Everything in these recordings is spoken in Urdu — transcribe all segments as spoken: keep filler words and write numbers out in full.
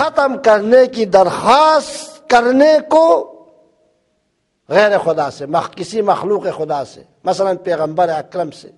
ختم کرنے کی درخواست کرنے کو غیر خدا سے، کسی مخلوق خدا سے، مثلا پیغمبر اکرم سے،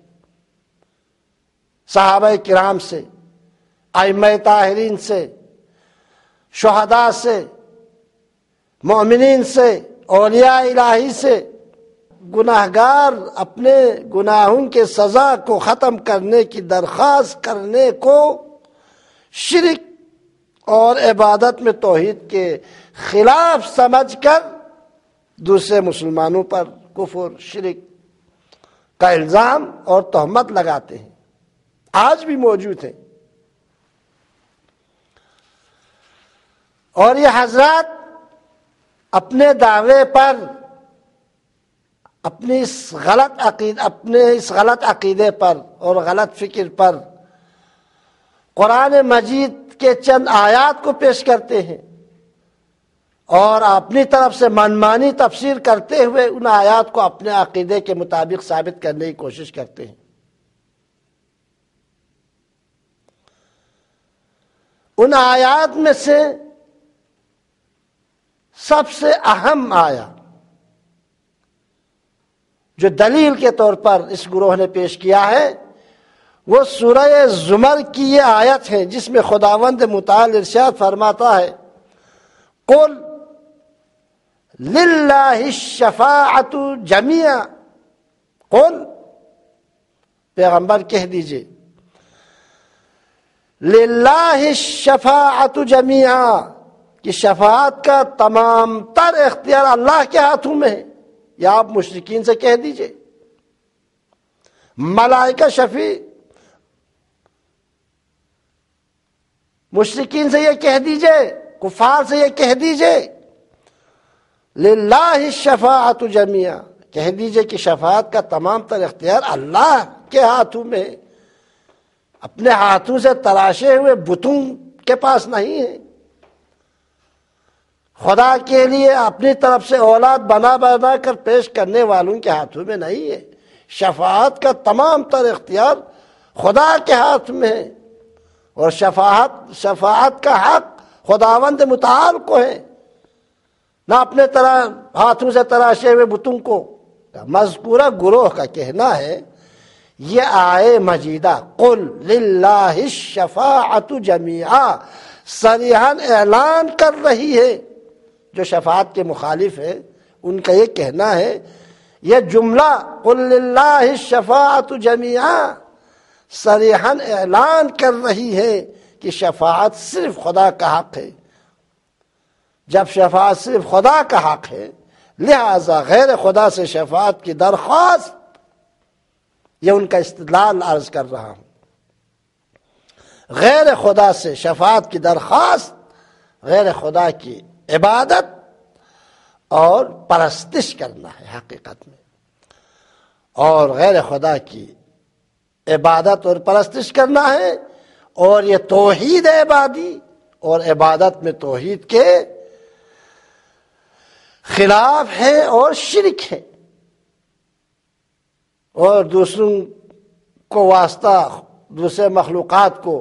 صحابہ کرام سے، ائمہ طاہرین سے، شہداء سے، مومنین سے، اولیاء الہی سے، گناہگار اپنے گناہوں کے سزا کو ختم کرنے کی درخواست کرنے کو شرک اور عبادت میں توحید کے خلاف سمجھ کر دوسرے مسلمانوں پر کفر، شرک کا الزام اور تہمت لگاتے ہیں، آج بھی موجود ہیں۔ اور یہ حضرات اپنے دعوے پر، اپنی اس غلط عقید اپنے اس غلط عقیدے پر اور غلط فکر پر قرآن مجید کے چند آیات کو پیش کرتے ہیں اور اپنی طرف سے منمانی تفسیر کرتے ہوئے ان آیات کو اپنے عقیدے کے مطابق ثابت کرنے کی کوشش کرتے ہیں۔ ان آیات میں سے سب سے اہم آیا جو دلیل کے طور پر اس گروہ نے پیش کیا ہے وہ سورہ زمر کی یہ آیت ہے جس میں خداوند متعال ارشاد فرماتا ہے قل للہ الشفاعۃ جمیعا، قل پیغمبر کہہ دیجئے للہ الشفاعۃ جمیعا کہ شفاعت کا تمام تر اختیار اللہ کے ہاتھوں میں ہے، یا آپ مشرکین سے کہہ دیجئے، ملائکہ شفیع، مشرکین سے یہ کہہ دیجئے، کفار سے یہ کہہ دیجئے للہ الشفاعۃ جمیعا، کہہ دیجئے کہ شفاعت کا تمام تر اختیار اللہ کے ہاتھوں میں ہے، اپنے ہاتھوں سے تراشے ہوئے بتوں کے پاس نہیں ہے، خدا کے لیے اپنی طرف سے اولاد بنا بنا کر پیش کرنے والوں کے ہاتھوں میں نہیں ہے، شفاعت کا تمام تر اختیار خدا کے ہاتھ میں ہے، اور شفاعت شفاعت کا حق خداوند متعال کو ہے، نہ اپنے طرح ہاتھوں سے تراشے ہوئے بتوں کو۔ مذکورہ گروہ کا کہنا ہے یہ آیے مجیدہ قل للہ الشفاعۃ جمیعا صریحاً اعلان کر رہی ہے، جو شفاعت کے مخالف ہے ان کا یہ کہنا ہے یہ جملہ قل للہ الشفاعۃ جمیعا صریحاً اعلان کر رہی ہے کہ شفاعت صرف خدا کا حق ہے۔ جب شفاعت صرف خدا کا حق ہے لہذا غیر خدا سے شفاعت کی درخواست، یہ ان کا استدلال عرض کر رہا ہوں، غیر خدا سے شفاعت کی درخواست غیر خدا کی عبادت اور پرستش کرنا ہے حقیقت میں، اور غیر خدا کی عبادت اور پرستش کرنا ہے، اور یہ توحید عبادی اور عبادت میں توحید کے خلاف ہے اور شرک ہے، اور دوسروں کو واسطہ، دوسرے مخلوقات کو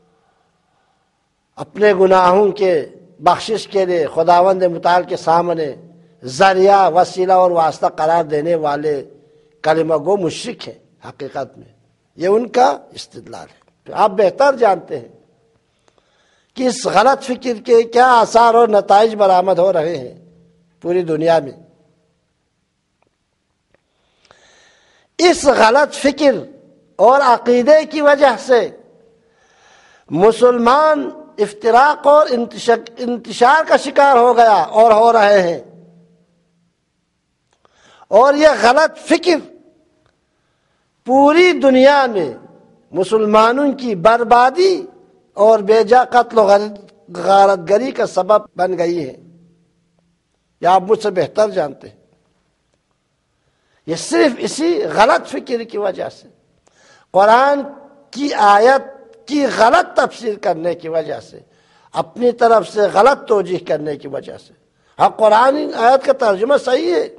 اپنے گناہوں کے بخشش کے لیے خداوند متعال کے سامنے ذریعہ، وسیلہ اور واسطہ قرار دینے والے کلمہ گو مشرک ہیں حقیقت میں، یہ ان کا استدلال ہے۔ تو آپ بہتر جانتے ہیں کہ اس غلط فکر کے کیا آثار اور نتائج برآمد ہو رہے ہیں پوری دنیا میں۔ اس غلط فکر اور عقیدے کی وجہ سے مسلمان افتراق اور انتشار کا شکار ہو گیا اور ہو رہے ہیں، اور یہ غلط فکر پوری دنیا میں مسلمانوں کی بربادی اور بے جا قتل و غارت گری کا سبب بن گئی ہے، یہ آپ مجھ سے بہتر جانتے ہیں۔ یہ صرف اسی غلط فکر کی وجہ سے، قرآن کی آیت کی غلط تفسیر کرنے کی وجہ سے، اپنی طرف سے غلط توجیہ کرنے کی وجہ سے۔ ہاں قرآن آیت کا ترجمہ صحیح ہے،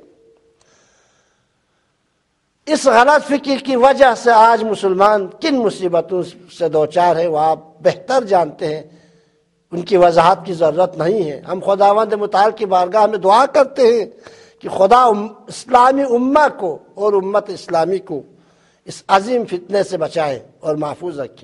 اس غلط فکر کی وجہ سے آج مسلمان کن مصیبتوں سے دوچار ہے وہ آپ بہتر جانتے ہیں ان کی وضاحت کی ضرورت نہیں ہے۔ ہم خداوند متعال کی بارگاہ میں دعا کرتے ہیں کہ خدا اسلامی امہ کو اور امت اسلامی کو اس عظیم فتنے سے بچائے اور محفوظ رکھے۔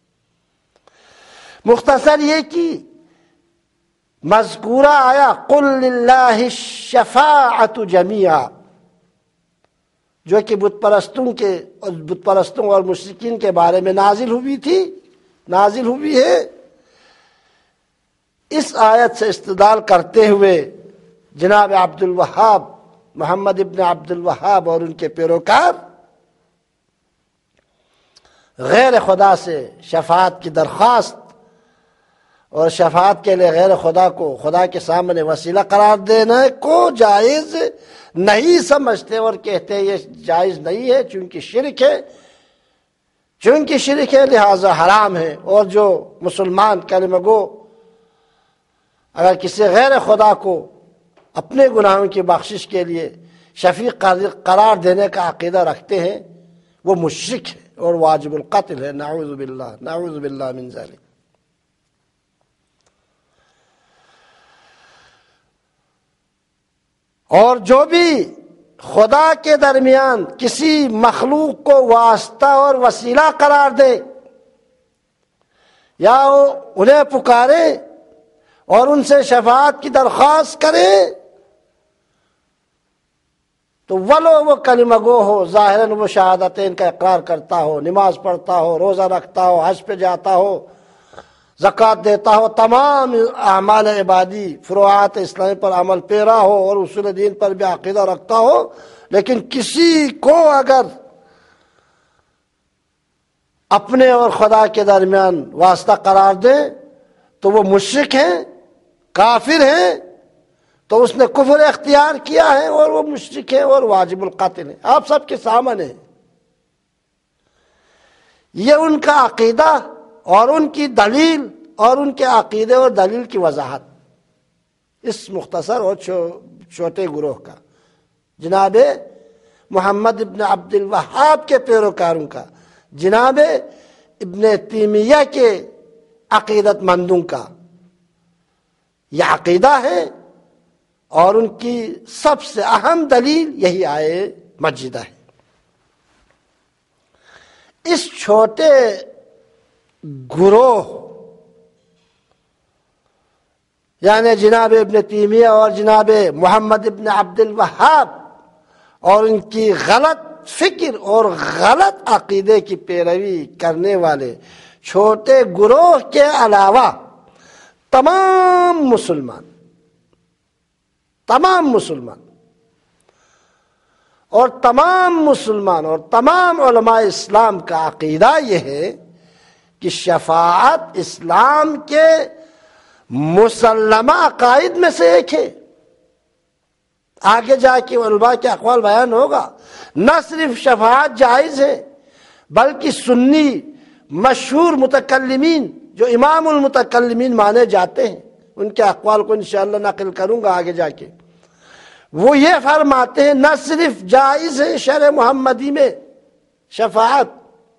مختصر یہ کہ مذکورہ آیا قل للہ الشفاعۃ جمیعا، جو کہ بت پرستوں کے بت پرستوں اور مشرکین کے بارے میں نازل ہوئی تھی، نازل ہوئی ہے۔ اس آیت سے استدلال کرتے ہوئے جناب عبد الوہاب محمد ابن عبد الوہاب اور ان کے پیروکار غیر خدا سے شفاعت کی درخواست اور شفاعت کے لیے غیر خدا کو خدا کے سامنے وسیلہ قرار دینے کو جائز نہیں سمجھتے اور کہتے ہیں یہ جائز نہیں ہے چونکہ شرک ہے، چونکہ شرک ہے لہذا حرام ہے۔ اور جو مسلمان کلمہ گو اگر کسی غیر خدا کو اپنے گناہوں کی بخشش کے لیے شفیع قرار دینے کا عقیدہ رکھتے ہیں وہ مشرک ہے اور واجب القتل ہے، نعوذ باللہ نعوذ باللہ من ذلک۔ اور جو بھی خدا کے درمیان کسی مخلوق کو واسطہ اور وسیلہ قرار دے یا انہیں پکارے اور ان سے شفاعت کی درخواست کرے تو ولو وہ کلمہ گو ہو، ظاہراً وہ شہادتین کا اقرار کرتا ہو، نماز پڑھتا ہو، روزہ رکھتا ہو، حج پہ جاتا ہو، زکوٰۃ دیتا ہو، تمام اعمال عبادی فروعات اسلام پر عمل پیرا ہو اور اصول دین پر بھی عقیدہ رکھتا ہو، لیکن کسی کو اگر اپنے اور خدا کے درمیان واسطہ قرار دے تو وہ مشرک ہیں، کافر ہیں، تو اس نے کفر اختیار کیا ہے اور وہ مشرک ہے اور واجب القتل ہے۔ آپ سب کے سامنے یہ ان کا عقیدہ اور ان کی دلیل اور ان کے عقیدے اور دلیل کی وضاحت اس مختصر اور چھوٹے گروہ کا، جناب محمد ابن عبد الوہاب کے پیروکاروں کا، جناب ابن تیمیہ کے عقیدت مندوں کا یہ عقیدہ ہے اور ان کی سب سے اہم دلیل یہی آئے مجیدہ ہے۔ اس چھوٹے گروہ یعنی جناب ابن تیمیہ اور جناب محمد ابن عبد الوہاب اور ان کی غلط فکر اور غلط عقیدے کی پیروی کرنے والے چھوٹے گروہ کے علاوہ تمام مسلمان تمام مسلمان اور تمام مسلمان اور تمام علماء اسلام کا عقیدہ یہ ہے کہ شفاعت اسلام کے مسلمہ عقائد میں سے ایک ہے۔ آگے جا کے علماء کے اقوال بیان ہوگا، نہ صرف شفاعت جائز ہے بلکہ سنی مشہور متکلمین جو امام المتکلمین مانے جاتے ہیں ان کے اقوال کو انشاءاللہ نقل کروں گا آگے جا کے، وہ یہ فرماتے ہیں نہ صرف جائز ہے شرع محمدی میں شفاعت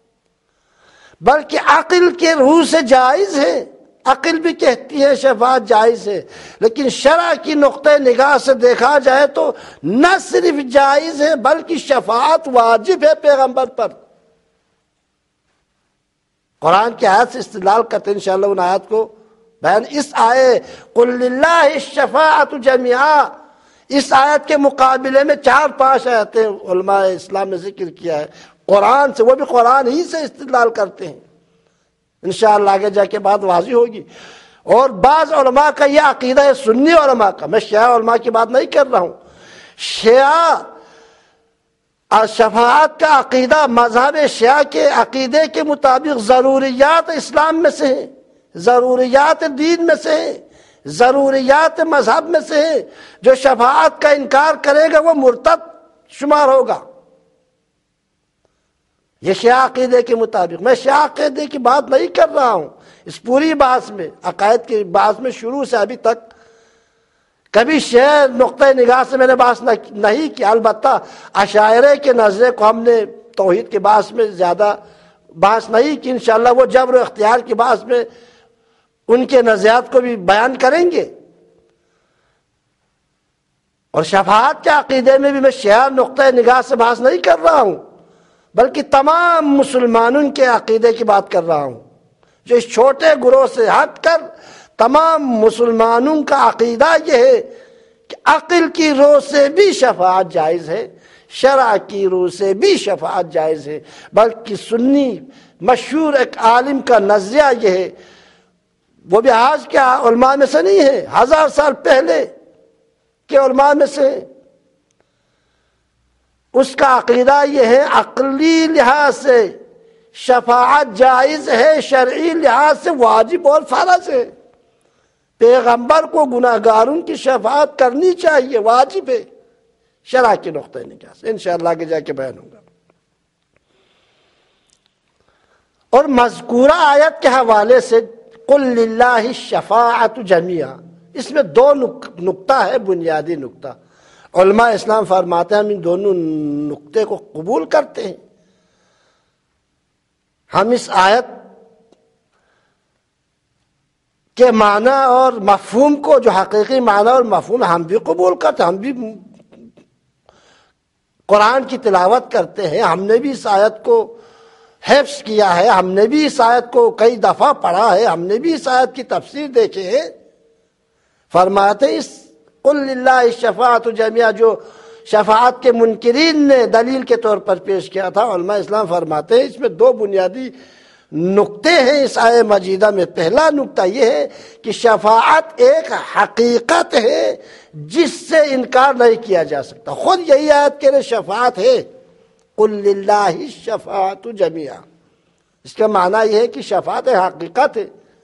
بلکہ عقل کے روح سے جائز ہے۔ عقل بھی کہتی ہے شفاعت جائز ہے، لیکن شرع کی نقطہ نگاہ سے دیکھا جائے تو نہ صرف جائز ہے بلکہ شفاعت واجب ہے پیغمبر پر۔ قرآن کی آیت سے استدلال کرتے ہیں انشاءاللہ ان آیات کو بیان اس آئے قل للہ الشفاعۃ جمیعا، اس آیت کے مقابلے میں چار پانچ آیتیں علماء اسلام نے ذکر کیا ہے قرآن سے، وہ بھی قرآن ہی سے استدلال کرتے ہیں، انشاءاللہ آگے جا کے بات واضح ہوگی۔ اور بعض علماء کا یہ عقیدہ ہے، سنی علماء کا، میں شیعہ علماء کی بات نہیں کر رہا ہوں، شیعہ شفاعت کا عقیدہ مذہب شیعہ کے عقیدے کے مطابق ضروریات اسلام میں سے ہے، ضروریات دین میں سے ہے، ضروریات مذہب میں سے ہے۔ جو شفاعت کا انکار کرے گا وہ مرتد شمار ہوگا، یہ شیعہ عقیدے کے مطابق۔ میں شیعہ عقیدے کی بات نہیں کر رہا ہوں، اس پوری بحث میں عقائد کی بحث میں شروع سے ابھی تک کبھی شیعہ نقطہ نگاہ سے میں نے بحث نہیں کی، البتہ اشاعرہ کے نظرے کو ہم نے توحید کے بحث میں زیادہ بحث نہیں کی، انشاءاللہ وہ جبر و اختیار کی بحث میں ان کے نظریات کو بھی بیان کریں گے۔ اور شفاعت کے عقیدے میں بھی میں شیعہ نقطۂ نگاہ سے بحث نہیں کر رہا ہوں، بلکہ تمام مسلمانوں کے عقیدے کی بات کر رہا ہوں، جو اس چھوٹے گروہ سے ہٹ کر تمام مسلمانوں کا عقیدہ یہ ہے کہ عقل کی روح سے بھی شفاعت جائز ہے، شرع کی روح سے بھی شفاعت جائز ہے، بلکہ سنی مشہور ایک عالم کا نظریہ یہ ہے، وہ بھی آج کے علماء میں سے نہیں ہے، ہزار سال پہلے کے علماء میں سے، اس کا عقیدہ یہ ہے عقلی لحاظ سے شفاعت جائز ہے، شرعی لحاظ سے واجب اور فرض ہے۔ پیغمبر کو گناہگاروں کی شفاعت کرنی چاہیے، واجب ہے شرع کے نقطۂ نگاہ سے، انشاءاللہ آگے جا کے بیان ہوگا۔ اور مذکورہ آیت کے حوالے سے قل للہ الشفاعۃ جمیعا، اس میں دو نقطہ ہے، بنیادی نقطہ۔ علماء اسلام فرماتے ہیں ہم ان دونوں نقطے کو قبول کرتے ہیں، ہم اس آیت کے معنی اور مفہوم کو، جو حقیقی معنی اور مفہوم ہم بھی قبول کرتے ہیں، ہم بھی قرآن کی تلاوت کرتے ہیں، ہم نے بھی اس آیت کو حفظ کیا ہے، ہم نے بھی اس آیت کو کئی دفعہ پڑھا ہے، ہم نے بھی اس آیت کی تفسیر دیکھے ہے۔ فرماتے اس قل للہ الشفاعۃ جمیعا جو شفاعت کے منکرین نے دلیل کے طور پر پیش کیا تھا، علماء اسلام فرماتے ہیں اس میں دو بنیادی نقطے ہیں اس آیہ مجیدہ میں۔ پہلا نقطہ یہ ہے کہ شفاعت ایک حقیقت ہے جس سے انکار نہیں کیا جا سکتا، خود یہی آیت کے لیے شفاعت ہے، قل للہ الشفاعۃ جمیعا۔ اس کا معنی یہ ہے کہ شفاعت حقیقت ہے،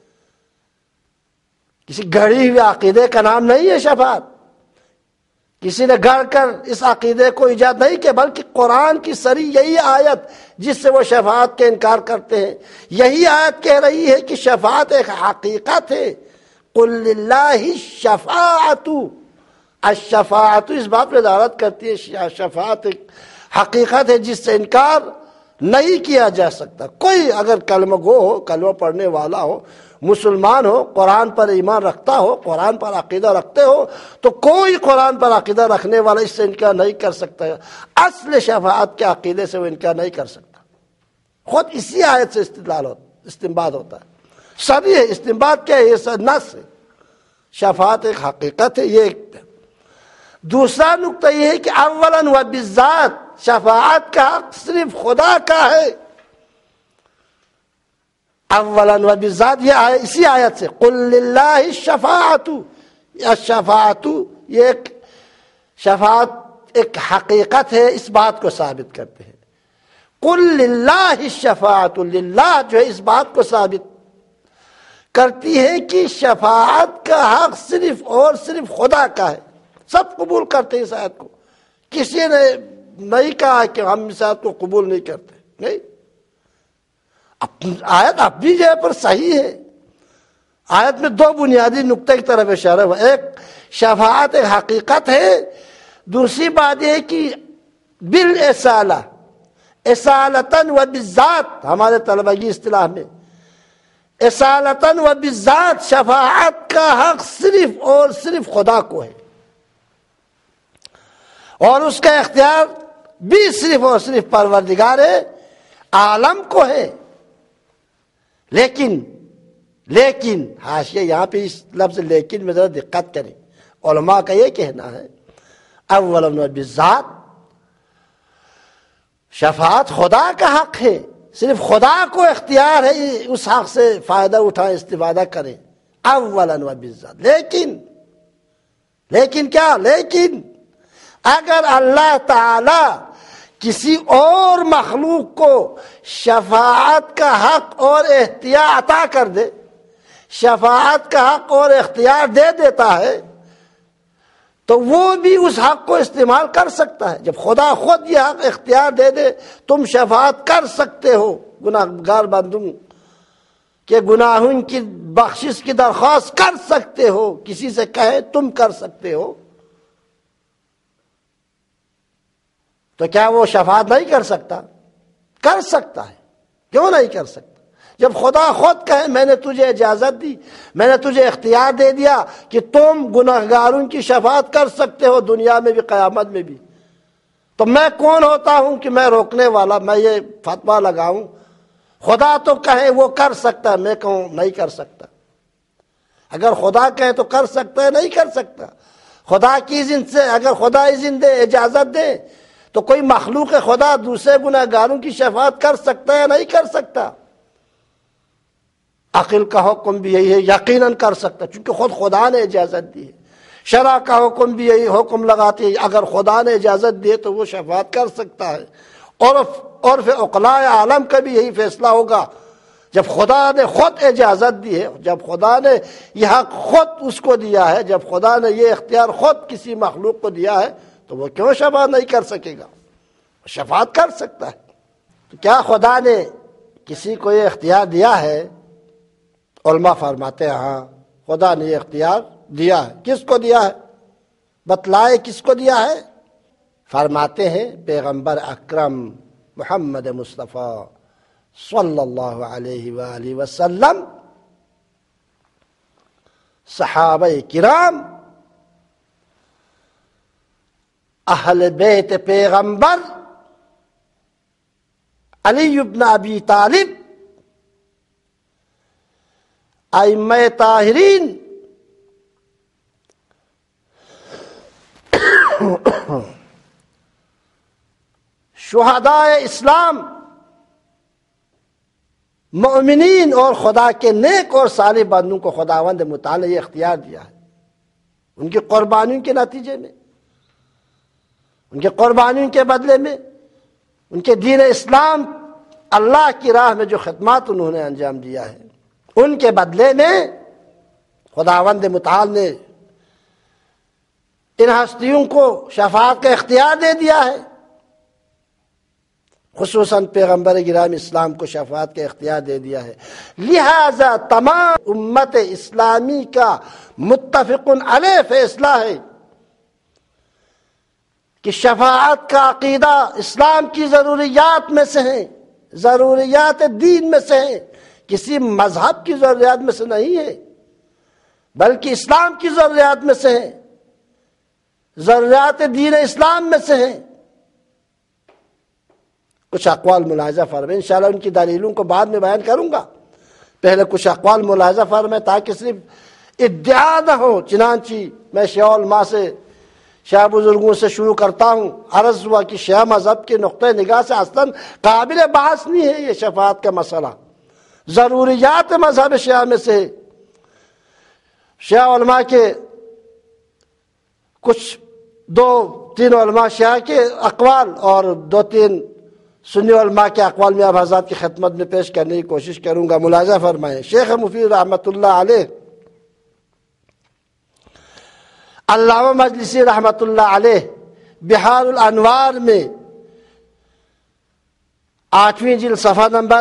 کسی گھڑی ہوئے عقیدے کا نام نہیں ہے شفاعت، کسی نے گھڑ کر اس عقیدے کو ایجاد نہیں کیا، بلکہ قرآن کی صریح یہی آیت جس سے وہ شفاعت کے انکار کرتے ہیں، یہی آیت کہہ رہی ہے کہ شفاعت ایک حقیقت ہے۔ قل للہ الشفاعۃ، الشفاعت اس بات پہ دعوت کرتی ہے شفاعت ایک حقیقت ہے جس سے انکار نہیں کیا جا سکتا۔ کوئی اگر کلمہ گو ہو، کلمہ پڑھنے والا ہو، مسلمان ہو، قرآن پر ایمان رکھتا ہو، قرآن پر عقیدہ رکھتے ہو، تو کوئی قرآن پر عقیدہ رکھنے والا اس سے انکار نہیں کر سکتا ہے، اصل شفاعت کے عقیدے سے وہ انکار نہیں کر سکتا۔ خود اسی آیت سے استدلال ہوتا استنباط ہوتا ہے، صریح ہے استنباط کیا ہے، یہ نص ہے، شفاعت ایک حقیقت ہے۔ یہ ایک دوسرا نقطہ یہ ہے کہ اولاً و بالذات شفاعت کا حق صرف خدا کا ہے، اولاً و بالذات، یہ آیت اسی آیت سے قل للہ الشفاعۃ، الشفاعۃ یہ ایک شفاعت ایک حقیقت ہے، اس بات کو ثابت کرتے ہیں۔ قل للہ الشفاعۃ، للہ جو ہے اس بات کو ثابت کرتی ہے کہ شفاعت کا حق صرف اور صرف خدا کا ہے، سب قبول کرتے ہیں اس آیت کو، کسی نے نہیں کہا کہ ہم اس آیت کو قبول نہیں کرتے، نہیں، آیت اپنی جگہ پر صحیح ہے۔ آیت میں دو بنیادی نقطے کی طرف اشارہ ہوا، ایک شفاعت ایک حقیقت ہے، دوسری بات یہ کہ بالاسالہ، اصالتاً و بالذات، ہمارے طلبہ کی اصطلاح میں اصالتاً و بالذات شفاعت کا حق صرف اور صرف خدا کو ہے، اور اس کا اختیار بھی صرف اور صرف پروردگار عالم کو ہے۔ لیکن لیکن حاشیہ یہاں پہ اس لفظ لیکن میں ذرا دقت کریں، علماء کا یہ کہنا ہے اولاً و بالذات شفاعت خدا کا حق ہے، صرف خدا کو اختیار ہے اس حق سے فائدہ اٹھائیں، استفادہ کریں، اولاً و بالذات۔ لیکن لیکن کیا لیکن اگر اللہ تعالی کسی اور مخلوق کو شفاعت کا حق اور اختیار عطا کر دے، شفاعت کا حق اور اختیار دے دیتا ہے، تو وہ بھی اس حق کو استعمال کر سکتا ہے۔ جب خدا خود یہ حق اختیار دے دے تم شفاعت کر سکتے ہو گناہ گار بندوں کہ گناہوں کی بخشش کی درخواست کر سکتے ہو، کسی سے کہے تم کر سکتے ہو، تو کیا وہ شفاعت نہیں کر سکتا؟ کر سکتا ہے، کیوں نہیں کر سکتا؟ جب خدا خود کہے میں نے تجھے اجازت دی، میں نے تجھے اختیار دے دیا کہ تم گناہگاروں کی شفاعت کر سکتے ہو دنیا میں بھی قیامت میں بھی، تو میں کون ہوتا ہوں کہ میں روکنے والا، میں یہ فتویٰ لگاؤں؟ خدا تو کہے وہ کر سکتا ہے، میں کہوں نہیں کر سکتا۔ اگر خدا کہے تو کر سکتا ہے، نہیں کر سکتا۔ خدا کی اذن سے، اگر خدا اذن دے، اجازت دے، تو کوئی مخلوق خدا دوسرے گناہگاروں کی شفاعت کر سکتا ہے؟ نہیں کر سکتا۔ عقل کا حکم بھی یہی ہے، یقیناً کر سکتا، چونکہ خود خدا نے اجازت دی ہے۔ شرع کا حکم بھی یہی حکم لگاتی ہے، اگر خدا نے اجازت دی تو وہ شفاعت کر سکتا ہے۔ عرف عرف عقلاء عالم کا بھی یہی فیصلہ ہوگا، جب خدا نے خود اجازت دی ہے، جب خدا نے یہ حق خود اس کو دیا ہے، جب خدا نے یہ اختیار خود کسی مخلوق کو دیا ہے، تو وہ کیوں شفاعت نہیں کر سکے گا؟ شفاعت کر سکتا ہے۔ تو کیا خدا نے کسی کو یہ اختیار دیا ہے؟ علماء فرماتے ہیں ہاں، خدا نے یہ اختیار دیا ہے۔ کس کو دیا ہے؟ بتلائے کس کو دیا ہے؟ فرماتے ہیں پیغمبر اکرم محمد مصطفیٰ صلی اللہ علیہ وآلہ وسلم، صحابہ کرام، اہل بیت پیغمبر، علی بن ابی طالب، ائمہ طاہرین، شہداء اسلام، مومنین اور خدا کے نیک اور صالح بندوں کو خداوند متعال نے یہ اختیار دیا ہے، ان کی قربانیوں کے نتیجے میں، ان کے قربانیوں کے بدلے میں، ان کے دین اسلام اللہ کی راہ میں جو خدمات انہوں نے انجام دیا ہے، ان کے بدلے میں خداوند متعال نے ان ہستیوں کو شفاعت کا اختیار دے دیا ہے، خصوصاً پیغمبر گرامی اسلام کو شفاعت کا اختیار دے دیا ہے۔ لہذا تمام امت اسلامی کا متفق علیہ فیصلہ ہے کہ شفاعت کا عقیدہ اسلام کی ضروریات میں سے ہے، ضروریات دین میں سے ہے، کسی مذہب کی ضروریات میں سے نہیں ہے، بلکہ اسلام کی ضروریات میں سے ہے، ضروریات دین اسلام میں سے ہیں۔ کچھ اقوال ملاحظہ فرمائیں، انشاءاللہ ان کی دلیلوں کو بعد میں بیان کروں گا، پہلے کچھ اقوال ملاحظہ فرمائیں تاکہ صرف ادعا نہ ہو۔ چنانچہ میں شیعہ علماء سے، شیعہ بزرگوں سے شروع کرتا ہوں، عرض ہوا کہ شیعہ مذہب کے نقطۂ نگاہ سے اصلاً قابل بحث نہیں ہے یہ شفاعت کا مسئلہ، ضروریات مذہب شیعہ میں سے۔ شیعہ علماء کے کچھ دو تین علماء شیعہ کے اقوال اور دو تین سنی علماء کے اقوال میں اب حضرات کی خدمت میں پیش کرنے کی کوشش کروں گا، ملاحظہ فرمائیں۔ شیخ مفید رحمۃ اللہ علیہ، علامہ مجلسی رحمۃ اللہ علیہ، بحار الانوار میں آٹھویں جلد صفحہ نمبر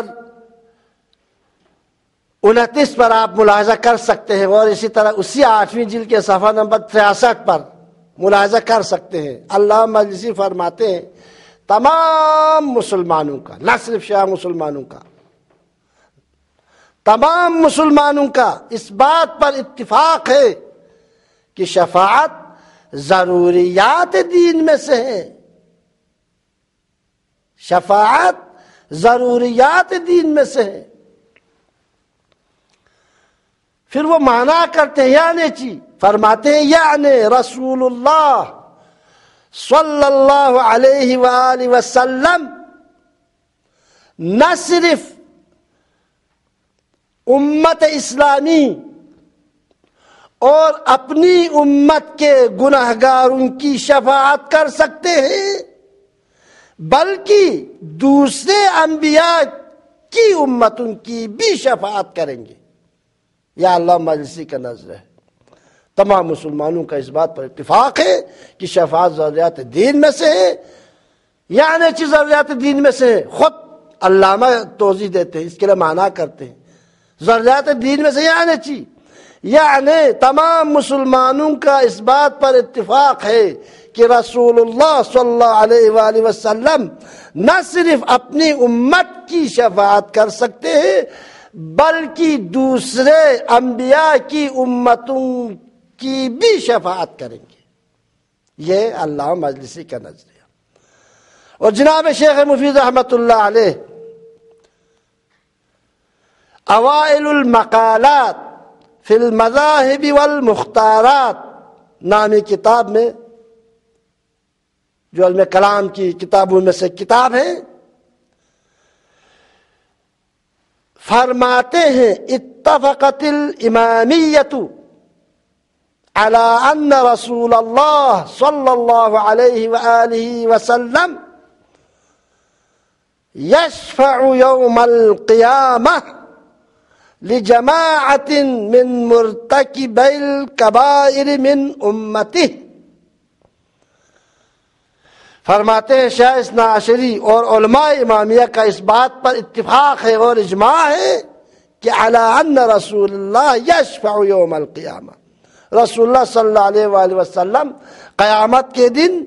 انتیس پر آپ ملاحظہ کر سکتے ہیں، اور اسی طرح اسی آٹھویں جلد کے صفحہ نمبر تریسٹھ پر ملاحظہ کر سکتے ہیں۔ علامہ مجلسی فرماتے ہیں تمام مسلمانوں کا، نہ صرف شیعہ مسلمانوں کا، تمام مسلمانوں کا اس بات پر اتفاق ہے کہ شفاعت ضروریات دین میں سے ہے، شفاعت ضروریات دین میں سے ہے۔ پھر وہ معنی کرتے ہیں یعنی چی، فرماتے ہیں یعنی رسول اللہ صلی اللہ علیہ وآلہ وسلم نہ صرف امت اسلامی اور اپنی امت کے گناہگاروں کی شفاعت کر سکتے ہیں، بلکہ دوسرے انبیاء کی امتوں کی بھی شفاعت کریں گے۔ یا اللہ مجلسی کا نظر ہے، تمام مسلمانوں کا اس بات پر اتفاق ہے کہ شفاعت ضروریات دین میں سے ہے، یعنی چیز ضروریات دین میں سے ہے۔ خود علامہ توضیح دیتے ہیں، اس کے لیے معنی کرتے ہیں ضروریات دین میں سے یعنی چیز، یعنی تمام مسلمانوں کا اس بات پر اتفاق ہے کہ رسول اللہ صلی اللہ علیہ وآلہ وسلم نہ صرف اپنی امت کی شفاعت کر سکتے ہیں بلکہ دوسرے انبیاء کی امتوں کی بھی شفاعت کریں گے. یہ علامہ مجلسی کا نظریہ. اور جناب شیخ مفید رحمۃ اللہ علیہ اوائل المقالات فی المذاہب والمختارات نامی کتاب میں، جو علم کلام کی کتابوں میں سے کتاب ہے، فرماتے ہیں اتفقت الامامیۃ علی ان رسول اللہ صلی اللہ علیہ وآلہ وسلم یشفع یوم القیامہ لجماعت من مرتکبی الکبائر من امتہ. فرماتے ہیں شیخ اثنا عشری اور علماء امامیہ کا اس بات پر اتفاق ہے اور اجماع ہے کہ علی ان رسول اللہ یشفع یوم القیامہ، رسول اللہ صلی اللہ علیہ وآلہ وسلم قیامت کے دن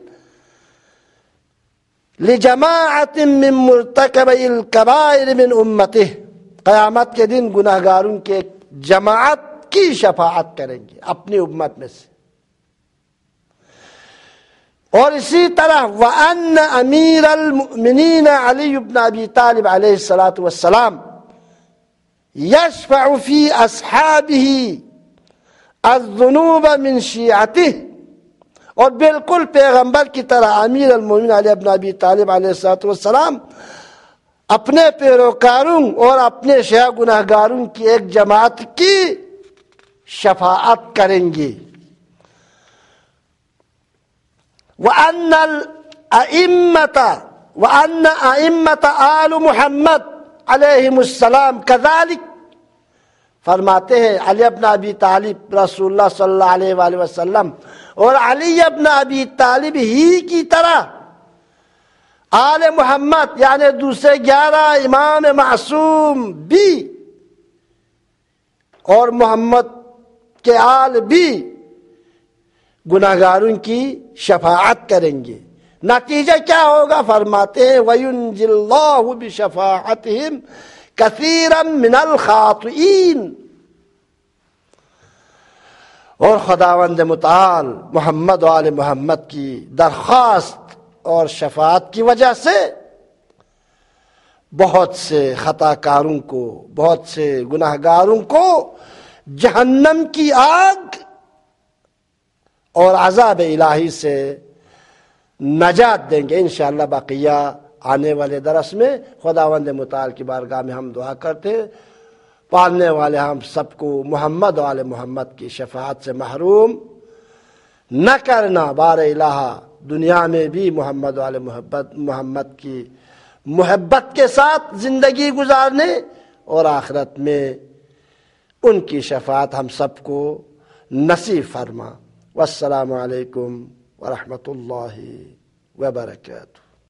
لجماعت من مرتکبی الکبائر من امتہ، قیامت کے دن گناہ گاروں کے جماعت کی شفاعت کریں گے اپنی امت میں سے. اور اسی طرح وَأَنَّ أَمِيرَ الْمُؤْمِنِينَ عَلِيُّ بْنَ أَبِي طالب علیہ الصلاۃ والسلام يشفع في أصحابه الذنوب من شیعته، اور بالکل پیغمبر کی طرح امیر المومنین علی بن ابی طالب علیہ الصلاۃ والسلام اپنے پیروکاروں اور اپنے شیعہ گناہ گاروں کی ایک جماعت کی شفاعت کریں گے. وَأَنَّ الْأَئِمَّةَ وَأَنَّ أَئِمَّةَ آلُ محمد علیہم السلام كذلك، فرماتے ہیں علی بن ابی طالب رسول اللہ صلی اللہ علیہ وآلہ وسلم اور علی بن ابی طالب ہی کی طرح آل محمد یعنی دوسرے گیارہ امام معصوم بھی اور محمد کے آل بھی گناہ گاروں کی شفاعت کریں گے. نتیجہ کیا ہوگا؟ فرماتے ہیں وَيُنْجِ اللَّهُ بِشَفَاعَتِهِمْ كَثِيرًا مِنَ الْخَاطِئِينَ. اور خداوند متعال محمد و آل محمد کی درخواست اور شفاعت کی وجہ سے بہت سے خطا کاروں کو، بہت سے گناہ گاروں کو جہنم کی آگ اور عذاب الہی سے نجات دیں گے. انشاءاللہ بقیہ آنے والے درس میں خداوند متعال کی بارگاہ میں ہم دعا کرتے ہیں پالنے والے ہم سب کو محمد و آل محمد کی شفاعت سے محروم نہ کرنا. بار الہ دنیا میں بھی محمد و آل محبت محمد کی محبت کے ساتھ زندگی گزارنے اور آخرت میں ان کی شفاعت ہم سب کو نصیب فرما. والسلام علیکم ورحمۃ اللہ وبرکاتہ.